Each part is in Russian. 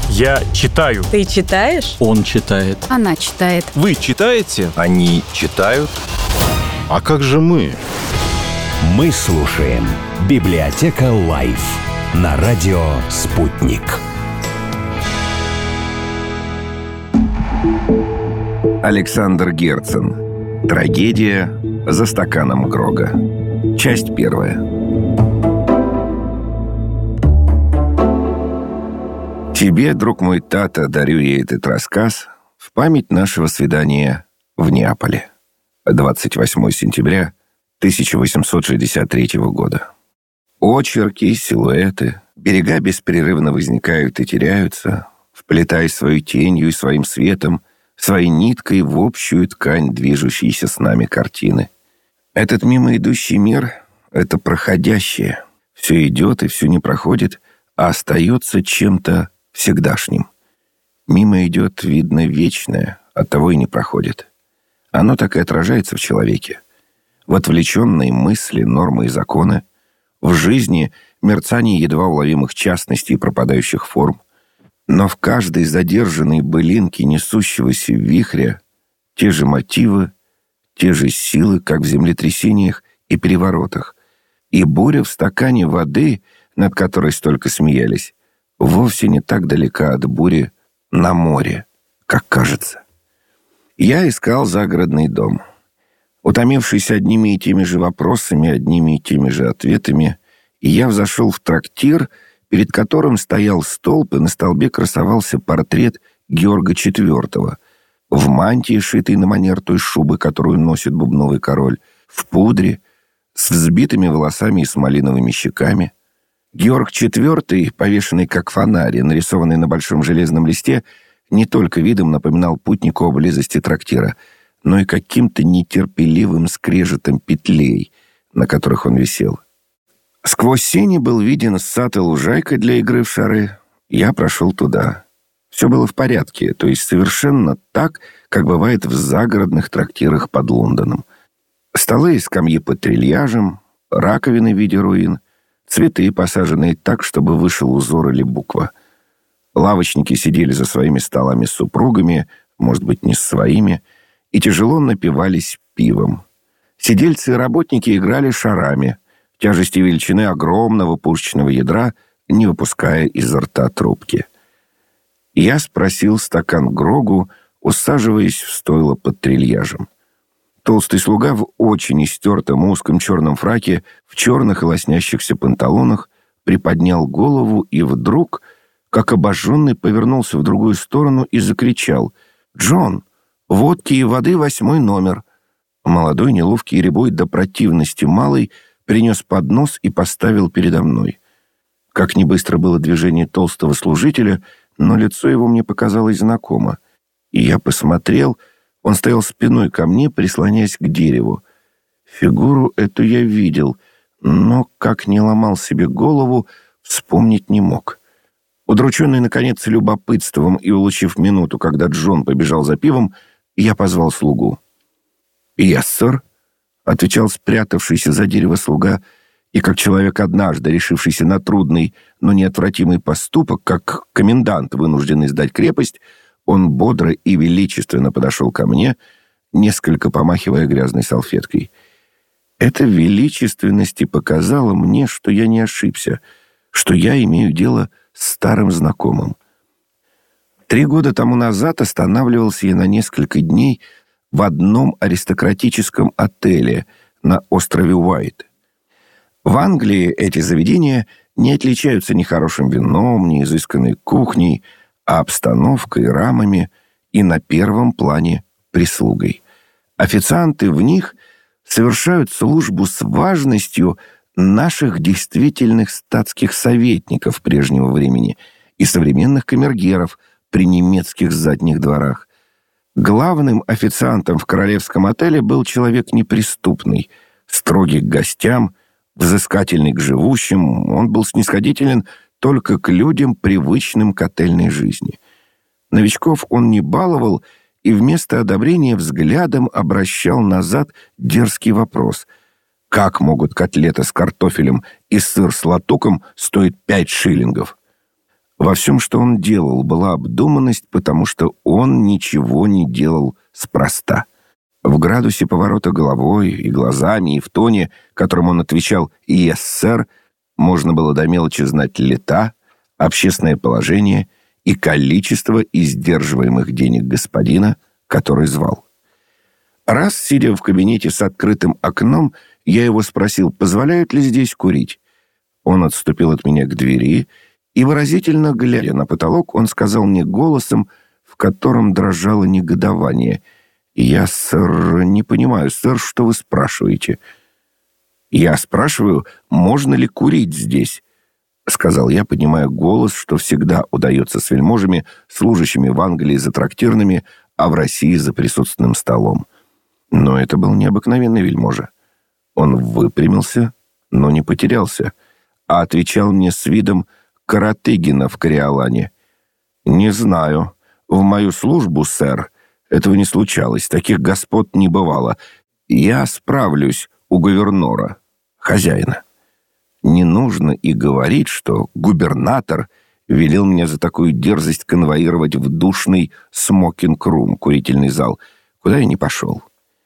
Я читаю. Ты читаешь? Он читает. Она читает. Вы читаете? Они читают. А как же мы? Мы слушаем «Библиотека Лайф» на радио «Спутник». Александр Герцен. Трагедия за стаканом Грога. Часть первая. Тебе, друг мой Тата, дарю я этот рассказ в память нашего свидания в Неаполе. 28 сентября 1863 года. Очерки, силуэты, берега беспрерывно возникают и теряются, вплетаясь свою тенью и своим светом, своей ниткой в общую ткань движущейся с нами картины. Этот мимо идущий мир — это проходящее. Все идет и все не проходит, а остается чем-то всегдашним. Мимо идет, видно, вечное, оттого и не проходит. Оно так и отражается в человеке. В отвлеченной мысли, нормы и законы, в жизни мерцании едва уловимых частностей и пропадающих форм, но в каждой задержанной былинке несущегося вихря те же мотивы, те же силы, как в землетрясениях и переворотах. И буря в стакане воды, над которой столько смеялись, вовсе не так далека от бури на море, как кажется. Я искал загородный дом. Утомившись одними и теми же вопросами, одними и теми же ответами, я взошел в трактир, перед которым стоял столб, и на столбе красовался портрет Георга IV в мантии, шитой на манер той шубы, которую носит бубновый король, в пудре, с взбитыми волосами и с малиновыми щеками. Георг IV, повешенный как фонарь, нарисованный на большом железном листе, не только видом напоминал путнику о близости трактира, но и каким-то нетерпеливым скрежетом петлей, на которых он висел. Сквозь сени был виден сад и лужайка для игры в шары. Я прошел туда. Все было в порядке, то есть совершенно так, как бывает в загородных трактирах под Лондоном. Столы и скамьи под трильяжем, раковины в виде руин, цветы, посаженные так, чтобы вышел узор или буква. Лавочники сидели за своими столами с супругами, может быть, не с своими, и тяжело напивались пивом. Сидельцы и работники играли шарами, тяжести величины огромного пушечного ядра, не выпуская изо рта трубки. Я спросил стакан Грогу, усаживаясь в стойло под трильяжем. Толстый слуга в очень истертом узком черном фраке, в черных и лоснящихся панталонах, приподнял голову и вдруг, как обожженный, повернулся в другую сторону и закричал: «Джон, водки и воды 8 номер». Молодой, неловкий рябой до противности малый принес поднос и поставил передо мной. Как не быстро было движение толстого служителя, но лицо его мне показалось знакомо. И я посмотрел, он стоял спиной ко мне, прислоняясь к дереву. Фигуру эту я видел, но, как не ломал себе голову, вспомнить не мог. Удрученный, наконец, любопытством и улучив минуту, когда Джон побежал за пивом, я позвал слугу. «Yes, сэр», — отвечал спрятавшийся за дерево слуга, и как человек, однажды решившийся на трудный, но неотвратимый поступок, как комендант, вынужденный сдать крепость, он бодро и величественно подошел ко мне, несколько помахивая грязной салфеткой. Эта величественность и показала мне, что я не ошибся, что я имею дело с старым знакомым. 3 года тому назад останавливался я на несколько дней в одном аристократическом отеле на острове Уайт. В Англии эти заведения не отличаются ни хорошим вином, ни изысканной кухней, а обстановкой, рамами и на первом плане прислугой. Официанты в них совершают службу с важностью наших действительных статских советников прежнего времени и современных камергеров при немецких задних дворах. Главным официантом в королевском отеле был человек неприступный, строгий к гостям, взыскательный к живущим. Он был снисходителен только к людям, привычным к отельной жизни. Новичков он не баловал и вместо одобрения взглядом обращал назад дерзкий вопрос: как могут котлеты с картофелем и сыр с латуком стоить 5 шиллингов? Во всем, что он делал, была обдуманность, потому что он ничего не делал спроста. В градусе поворота головой и глазами, и в тоне, которым он отвечал «Yes, сэр», можно было до мелочи знать лета, общественное положение и количество издерживаемых денег господина, который звал. Раз, сидя в кабинете с открытым окном, я его спросил, позволяют ли здесь курить. Он отступил от меня к двери, и, выразительно глядя на потолок, он сказал мне голосом, в котором дрожало негодование: «Я, сэр, не понимаю, сэр, что вы спрашиваете?» «Я спрашиваю, можно ли курить здесь?» — сказал я, поднимая голос, что всегда удается с вельможами, служащими в Англии за трактирными, а в России за присутственным столом. Но это был необыкновенный вельможа. Он выпрямился, но не потерялся, а отвечал мне с видом Каратыгина в Кориолане. «Не знаю. В мою службу, сэр, этого не случалось, таких господ не бывало. Я справлюсь у гувернера, хозяина». Не нужно и говорить, что губернатор велел мне за такую дерзость конвоировать в душный смокинг-рум, курительный зал, куда я не пошел.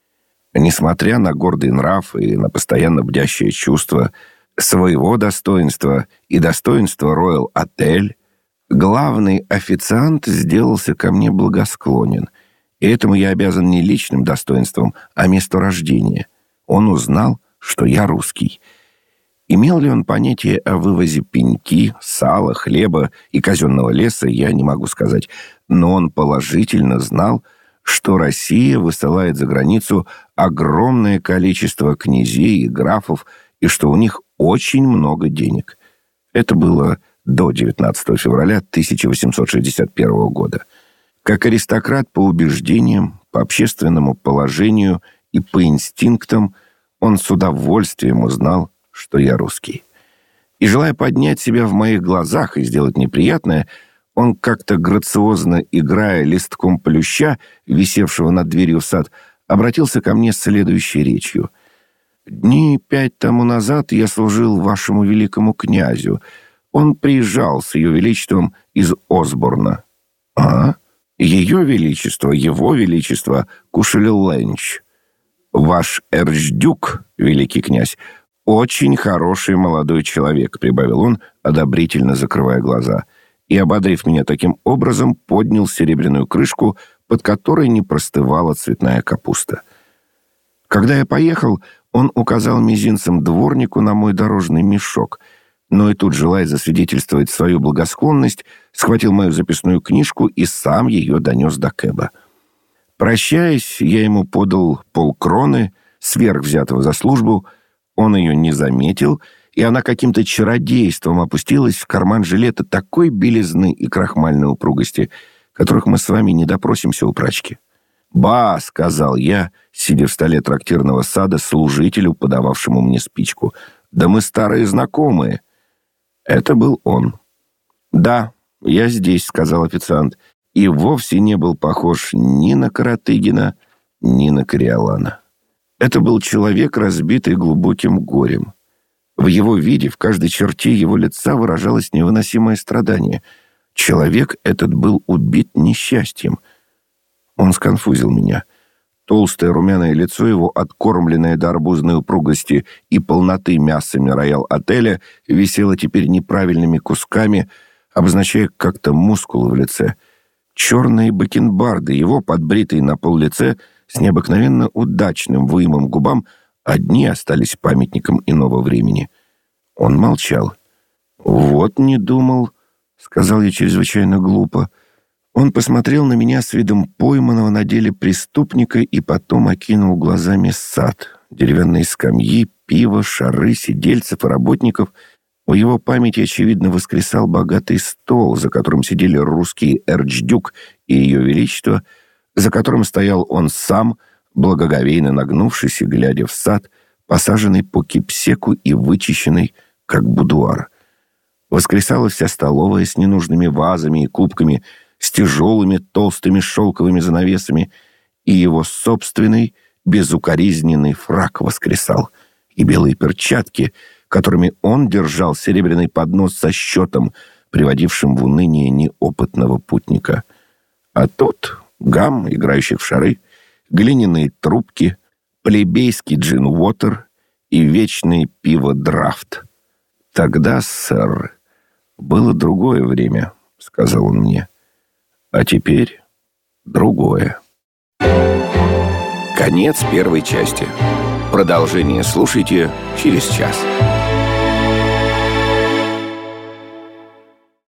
Несмотря на гордый нрав и на постоянно бдящее чувство своего достоинства и достоинства Royal Отель, главный официант сделался ко мне благосклонен, и этому я обязан не личным достоинством, а месту рождения. Он узнал, что я русский. Имел ли он понятие о вывозе пеньки, сала, хлеба и казенного леса, я не могу сказать, но он положительно знал, что Россия высылает за границу огромное количество князей и графов, и что у них очень много денег. Это было до 19 февраля 1861 года. Как аристократ по убеждениям, по общественному положению и по инстинктам, он с удовольствием узнал, что я русский. И, желая поднять себя в моих глазах и сделать неприятное, он как-то грациозно, играя листком плюща, висевшего над дверью в сад, обратился ко мне с следующей речью. «Дни 5 тому назад я служил вашему великому князю. Он приезжал с ее величеством из Осборна». «А? Ее величество, его величество Кушель-Ленч. Ваш эрчдюк, великий князь, очень хороший молодой человек», — прибавил он, одобрительно закрывая глаза, и, ободрив меня таким образом, поднял серебряную крышку, под которой не простывала цветная капуста. Когда я поехал, он указал мизинцем дворнику на мой дорожный мешок, но и тут, желая засвидетельствовать свою благосклонность, схватил мою записную книжку и сам ее донес до кэба. Прощаясь, я ему подал полкроны, сверх взятого за службу. Он ее не заметил, и она каким-то чародейством опустилась в карман жилета такой белизны и крахмальной упругости, которых мы с вами не допросимся у прачки. «Ба!» — сказал я, сидя в столе трактирного сада, служителю, подававшему мне спичку. «Да мы старые знакомые!» Это был он. «Да, я здесь», — сказал официант, и вовсе не был похож ни на Каратыгина, ни на Кориолана. Это был человек, разбитый глубоким горем. В его виде, в каждой черте его лица выражалось невыносимое страдание. Человек этот был убит несчастьем. Он сконфузил меня. Толстое румяное лицо его, откормленное до арбузной упругости и полноты мясами Роял-отеля, висело теперь неправильными кусками, обозначая как-то мускулы в лице. Черные бакенбарды его, подбритые на пол лице, с необыкновенно удачным выемом губам, одни остались памятником иного времени. Он молчал. «Вот не думал», — сказал я чрезвычайно глупо. Он посмотрел на меня с видом пойманного на деле преступника и потом окинул глазами сад. Деревянные скамьи, пиво, шары, сидельцев и работников. У его памяти, очевидно, воскресал богатый стол, за которым сидели русский эрчдюк и ее величество, за которым стоял он сам, благоговейно нагнувшись и глядя в сад, посаженный по кипсеку и вычищенный, как будуар. Воскресала вся столовая с ненужными вазами и кубками, с тяжелыми толстыми шелковыми занавесами, и его собственный безукоризненный фрак воскресал, и белые перчатки, которыми он держал серебряный поднос со счетом, приводившим в уныние неопытного путника. А тот — гам, играющих в шары, глиняные трубки, плебейский джин-уотер и вечное пиво «Драфт». «Тогда, сэр, было другое время», — сказал он мне. «А теперь другое». Конец первой части. Продолжение слушайте через час.